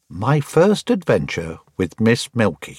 My First Adventure with Miss Milky.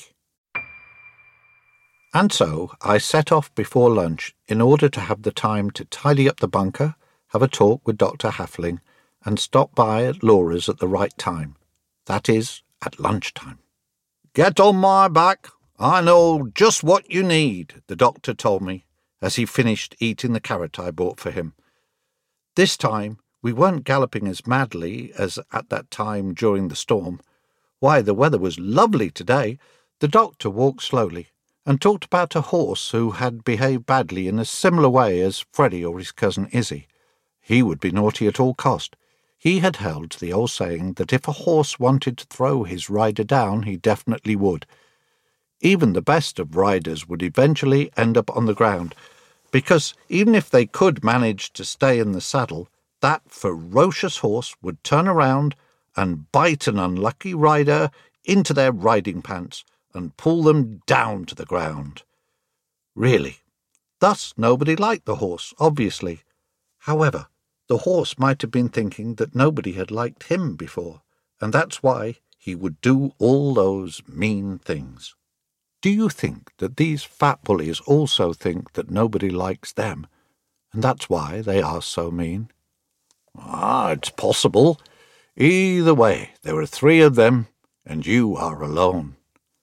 And so I set off before lunch in order to have the time to tidy up the bunker, have a talk with Dr. Halfling, and stop by at Laura's at the right time. That is, at lunchtime. "Get on my back. I know just what you need," the doctor told me as he finished eating the carrot I bought for him. This time we weren't galloping as madly as at that time during the storm. Why, the weather was lovely today. The doctor walked slowly and talked about a horse who had behaved badly in a similar way as Freddie or his cousin Izzy. He would be naughty at all cost. He had held to the old saying that if a horse wanted to throw his rider down, he definitely would. Even the best of riders would eventually end up on the ground, because even if they could manage to stay in the saddle, that ferocious horse would turn around and bite an unlucky rider into their riding pants and pull them down to the ground. Really. Thus nobody liked the horse, obviously. However, the horse might have been thinking that nobody had liked him before, and that's why he would do all those mean things. Do you think that these fat bullies also think that nobody likes them, and that's why they are so mean? It's possible. Either way, there are 3 of them, and you are alone.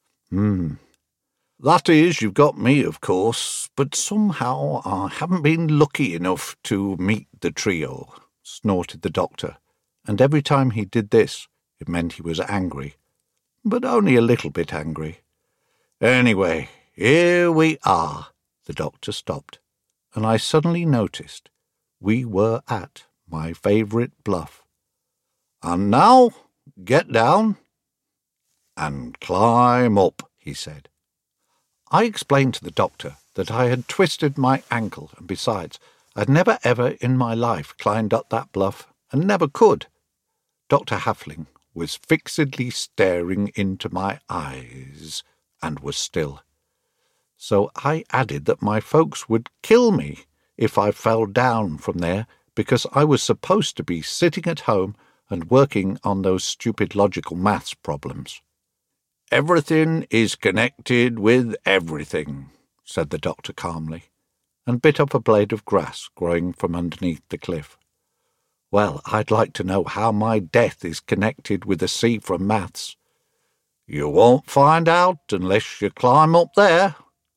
That is, you've got me, of course, but somehow I haven't been lucky enough to meet the trio, snorted the doctor, and every time he did this, it meant he was angry, but only a little bit angry. Anyway, here we are. The doctor stopped, and I suddenly noticed we were at my favourite bluff. "And now, get down and climb up," he said. I explained to the doctor that I had twisted my ankle, and besides, I'd never ever in my life climbed up that bluff, and never could. Dr. Halfling was fixedly staring into my eyes, and was still. So I added that my folks would kill me if I fell down from there, because I was supposed to be sitting at home and working on those stupid logical maths problems. "Everything is connected with everything," said the doctor calmly, and bit off a blade of grass growing from underneath the cliff. Well, I'd like to know how my death is connected with the C from maths. "You won't find out unless you climb up there.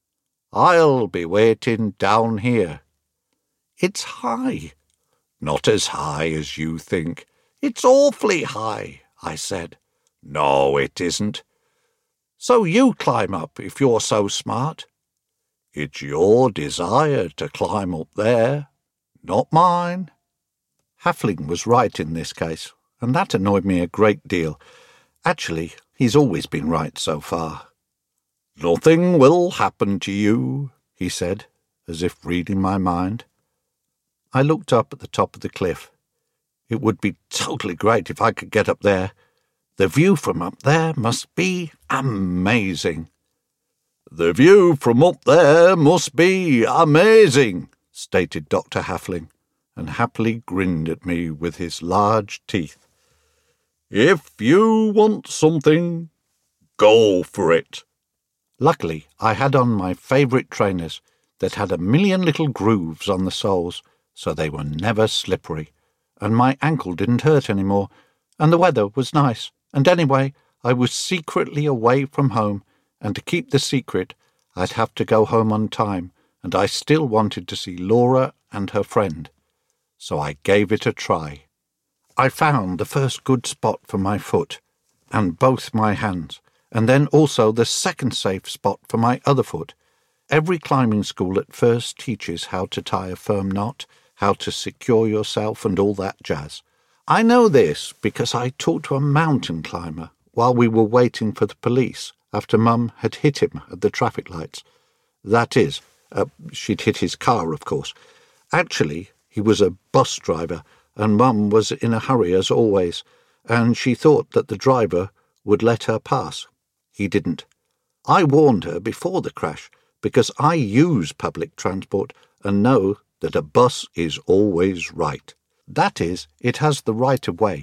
I'll be waiting down here." "It's high." "Not as high as you think. It's awfully high," I said. "No, it isn't." "So you climb up if you're so smart." "It's your desire to climb up there, not mine." Halfling was right in this case, and that annoyed me a great deal. Actually, he's always been right so far. "Nothing will happen to you," he said, as if reading my mind. I looked up at the top of the cliff. It would be totally great if I could get up there. The view from up there must be amazing. "The view from up there must be amazing," stated Dr. Halfling, and happily grinned at me with his large teeth. "If you want something, go for it." Luckily, I had on my favourite trainers that had a million little grooves on the soles, so they were never slippery, and my ankle didn't hurt any more, and the weather was nice, and anyway, I was secretly away from home, and to keep the secret, I'd have to go home on time, and I still wanted to see Laura and her friend, so I gave it a try. I found the first good spot for my foot, and both my hands, and then also the second safe spot for my other foot. Every climbing school at first teaches how to tie a firm knot, how to secure yourself, and all that jazz. I know this because I talked to a mountain climber while we were waiting for the police after Mum had hit him at the traffic lights. That is, she'd hit his car, of course. Actually, he was a bus driver, and Mum was in a hurry as always, and she thought that the driver would let her pass. He didn't. I warned her before the crash, because I use public transport and know that a bus is always right. That is, it has the right of way,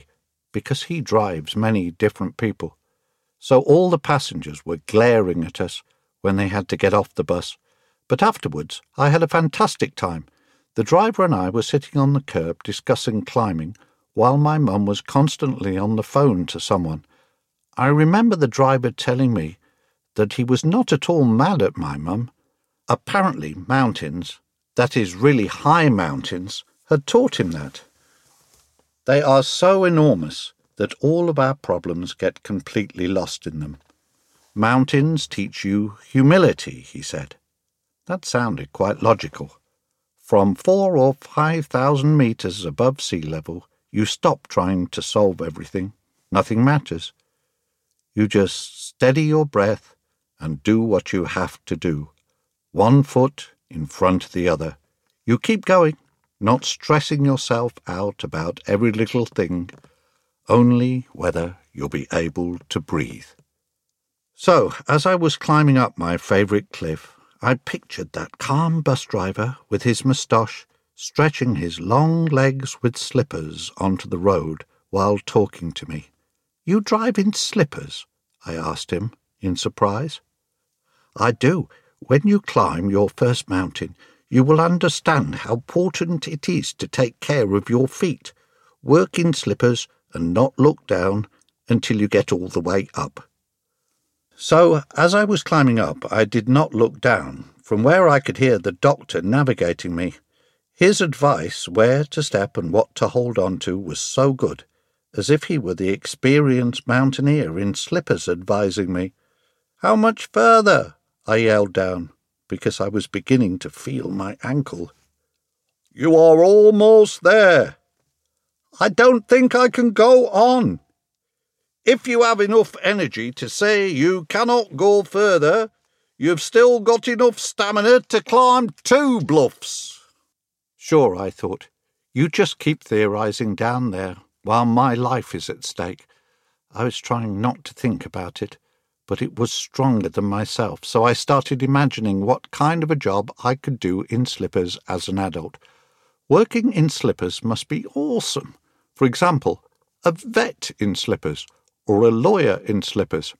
because he drives many different people. So all the passengers were glaring at us when they had to get off the bus. But afterwards, I had a fantastic time. The driver and I were sitting on the curb discussing climbing, while my mum was constantly on the phone to someone. I remember the driver telling me that he was not at all mad at my mum. Apparently mountains, that is really high mountains, had taught him that. They are so enormous that all of our problems get completely lost in them. Mountains teach you humility, he said. That sounded quite logical. From 4,000 or 5,000 metres above sea level, you stop trying to solve everything. Nothing matters. You just steady your breath and do what you have to do. One foot in front of the other. You keep going, not stressing yourself out about every little thing, only whether you'll be able to breathe. So, as I was climbing up my favourite cliff, I pictured that calm bus driver with his moustache stretching his long legs with slippers onto the road while talking to me. "You drive in slippers?" I asked him, in surprise. "I do. When you climb your first mountain, you will understand how important it is to take care of your feet. Work in slippers and not look down until you get all the way up." So, as I was climbing up, I did not look down, from where I could hear the doctor navigating me. His advice where to step and what to hold on to was so good, as if he were the experienced mountaineer in slippers advising me. "How much further?" I yelled down, because I was beginning to feel my ankle. "You are almost there." "I don't think I can go on." "If you have enough energy to say you cannot go further, you've still got enough stamina to climb 2 bluffs. Sure, I thought, you just keep theorising down there while my life is at stake. I was trying not to think about it, but it was stronger than myself, so I started imagining what kind of a job I could do in slippers as an adult. Working in slippers must be awesome. For example, a vet in slippers, or a lawyer in slippers.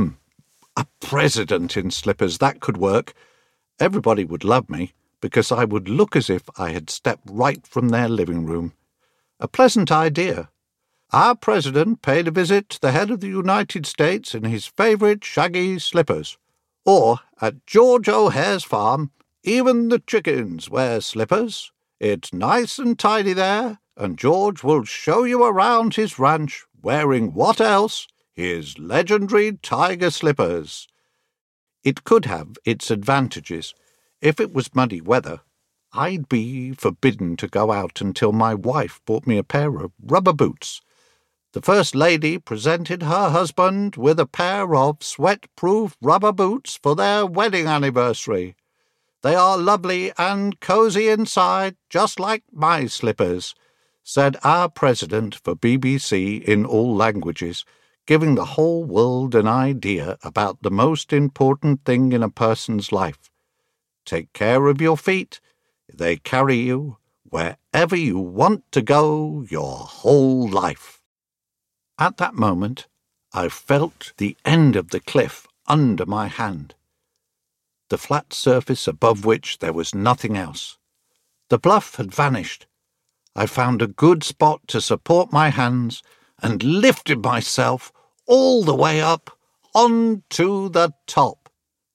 A president in slippers, that could work. Everybody would love me, because I would look as if I had stepped right from their living room. A pleasant idea. Our president paid a visit to the head of the United States in his favourite shaggy slippers. Or, at George O'Hare's farm, even the chickens wear slippers. It's nice and tidy there, and George will show you around his ranch, wearing what else? His legendary tiger slippers. It could have its advantages. If it was muddy weather, I'd be forbidden to go out until my wife bought me a pair of rubber boots. The First Lady presented her husband with a pair of sweat-proof rubber boots for their wedding anniversary. They are lovely and cosy inside, just like my slippers, said our president for BBC in all languages, giving the whole world an idea about the most important thing in a person's life. Take care of your feet. They carry you wherever you want to go your whole life. At that moment, I felt the end of the cliff under my hand, the flat surface above which there was nothing else. The bluff had vanished. I found a good spot to support my hands and lifted myself all the way up onto the top.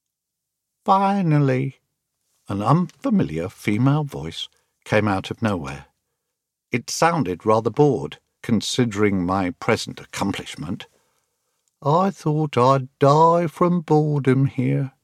Finally, an unfamiliar female voice came out of nowhere. It sounded rather bored, considering my present accomplishment. "I thought I'd die from boredom here,"